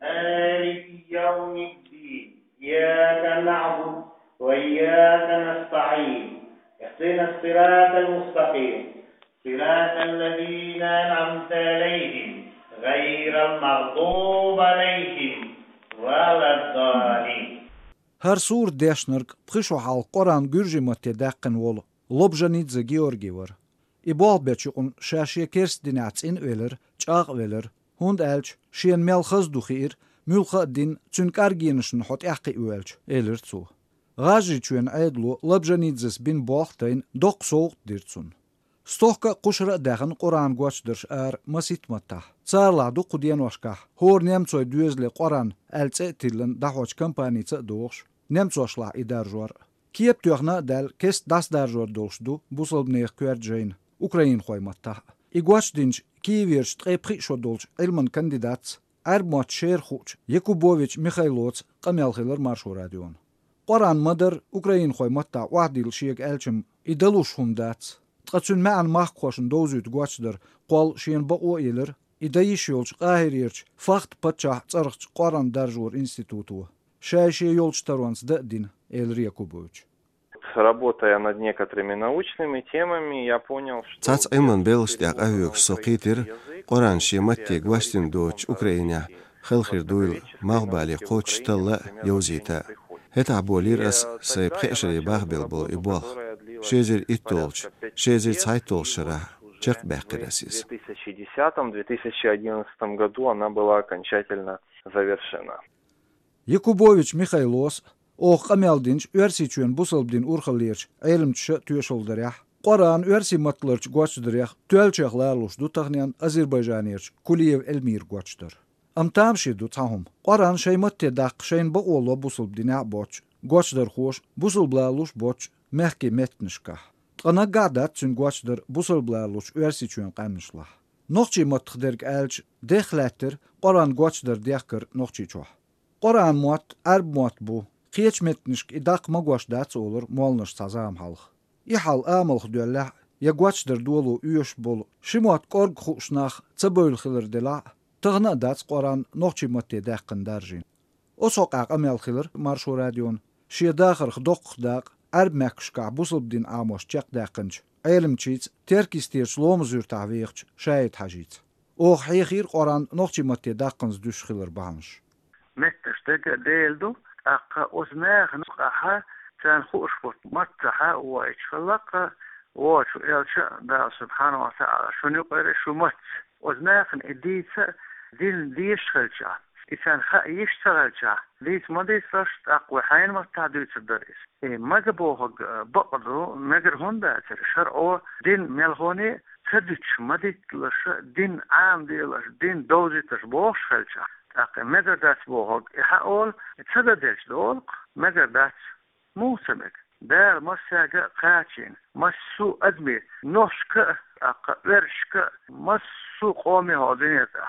مالك يوم الدين إياك نعبد وإياك نستعين اهدنا الصراط المستقيم صراط الذين أنعمت عليهم غير المغضوب عليهم ولا الضالين. هر سور ديشنرك بخشو حال قرآن جرجمت داقن وول لبجانيتز جيورجيور إبوال بيتشون شاشية كيرس ديناتس إن ويلر چاق ويلر هوند ألش شين ميل خزدو خير ملخا دين تنكار جينشن حوت احقي ويلش إلر تو غاجي چوين عيدلو لبجانيتزس بين بوختين دوق سوق ديرتسون ستوكا قشرة داخن قرآن گوش درش مسيت متاح صار لعدو قديان وشكاح هور نيمتوي دوزلي قرآن ألتسي تيلن دحوش كمباني دوغش نيمتوش لع إدار جور كيب توغنا دال كيس داس دار جور دوغش دو بوصل بنيخ كوير جين أوكراين خوي متاح إيقواش دينج كيفيرش تقيبخي شو دولش علمان كانديدات أربمات شير خوش يكوبوفيتش ميخايلوتس قميال خيلر مارشو راديون قرآن مدر أوكراين خوي متاح وحديل شيك ألشم إدلوش هندات تقتسون معن ماخوشن دوزيت گوچدر قول شين بقو إلر إدايش يولش قاهريرش فاخت بچاح ترخش قرآن درجور институту شايشي يولش تروانس دين إلر Якубович. Работая над некоторыми научными темами, я понял, что... Цац иман белштяк авюк сокитер, Коран шематти гваштин доч Украиня, خلخير دويل مغبالي قوتش تلا يوزيتا. هتا عبولير أس سيبخيشري باغبيل بول إبوال. شيزر إتولش، شيزر цайтолш شرح. Черт бэккерасис. В 2010-2011 году она была окончательно завершена. Якубович Михайлос Оқ қамелдинч өрсичуен бусылбдин урхалирч айлымчы түйешолдарях. Қоран өрси матларч гуачдарях түелчех ларлушду тағнян Азербайжанирч Кулиев Элмир гуачдар. Амтамшиду тахум. Қоран шайматте дақ шайн бақоло бусылбдиня боч. Гуачдар хош бусылблалуш боч мехки метнишках. Тғана гадат цүн гуачдар бусылблалуш өрсичуен қамнышлах. Ноқчи матхдерг әлч дехләттер Қоран гуачдар дяқкыр ноқчи чуах. Қоран муат әрб муат бу. Қиеч метнишк идақ магуаш дац олыр молныш сазам халық. Ихал амылх дуэллах, ягуачдыр дуолу үйеш бол, шимуат корг хушнах цабойл хилыр дела, тығына дац Қоран ноқчи матте даққын даржин. Осоқақ амел хилыр маршу радион, шиедақыр хдоқ дақ, әрб мәкшқа бусылбдин амош чақ даққынч, айлымчиц, теркистирч ломзүр тавиқч, шайет хажиц. Оқ хайхир Қоран ноқчи матте даққынз дүш хилыр бағыныш. متشتق ديلدو أقا أزناخ نقاها كان خوشبط متحا وإشخلق وشو إلشا دا سبحانه وتعالى شو نقر شو مت أزناخ إديسا ديش خلشا إسان خا يشتغلشا ديس ما ديس رشت أقوى حين ما تعديس الدرس ما جبوه بقضو نجر هوندا شرعو دين ملغوني تدش ما ديت لش دين عام ديلش دين دوزي تشبوش خلشا أقل مگر دست بوهگ إحاول تصدقش دولق مگر دست موسمك دار مساقة قاتين مسو أدمي نوشك أقل ورشك مسو قومي هودينيتا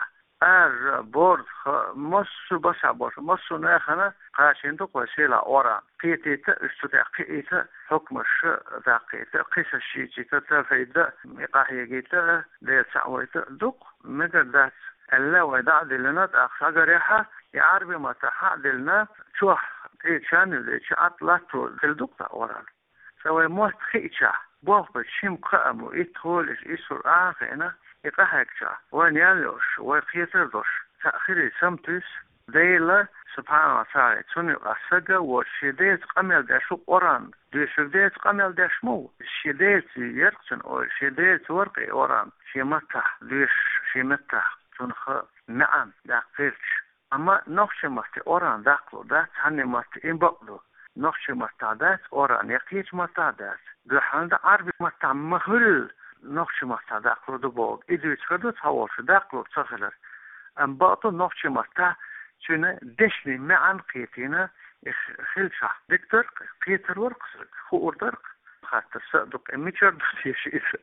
بورد مسو بسع بوش مسو ناخنا قاتين دق وسيلة أورا قيتيتا استطاع قيتيتا حكمش داقيتا قيس الشيتيتا تفيدا مقاحية جيتا ديت سعويتا دق مگر دست الله ودع دلنا أخشى ريحة يعربي ما تحد لنا شو إيشان اللي شاطلته في الدكتور أورال سوى موت خيشة بوق بشيم قام ويدخل يسور آخرنا يقهكشة ونيالوش ويقيتردوش تأخير سمتس ديلا سبحانه وتعالى توني أسجى والشديد قمل داشو قران دشديد قمل داشمو الشديد يرقصن أو الشديد ورقي قران شيمتح دش شيمتح تنخ نعم داقيرش أما نخش مست أوران داقلو دات هني مست إنبقلو نخش مست دات أوران يقيت مست دات دحان دا عربي مست مهل نخش مست داقلو دبوغ إدو يتخدو تهورش داقلو تسخلر أم بقطو نخش مست شنو دشني معن قيتينا خلشة دكتور قيتر ورقصك خور درق خاطر صدق إميشر دوتيش إيسا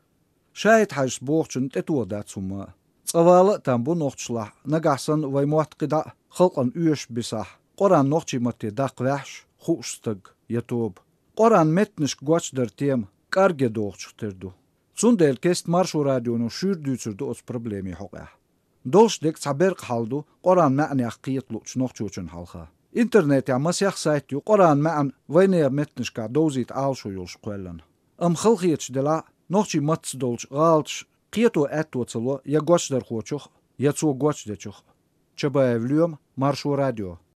شايد حاج بوغشن تتو دات سوما صوالة تنبو نوخشلح نقحسن ويمواتقدا خلقن ايش بساح قران نوخشي متي داق وحش خوشتق يتوب قران متنش قوش در تيم كارجي دوخش تردو سون ديل كيست مارشو راديونو شور دوتشردو اس problemi حقه Dolş dek saberq haldu Qoran ma'ni aqiyatlu çnoqçuçun halqa. İnternet ya masyax sayt yu Qoran ma'an vaynaya metnişka dozit alşu yolş qellan. Xilqiyç dela noqçi mats dolç qalç qiyato attotsalo ya goçdar xoçuq ya ço goçdeçuq. Çaba evlüyüm Marşu Radio.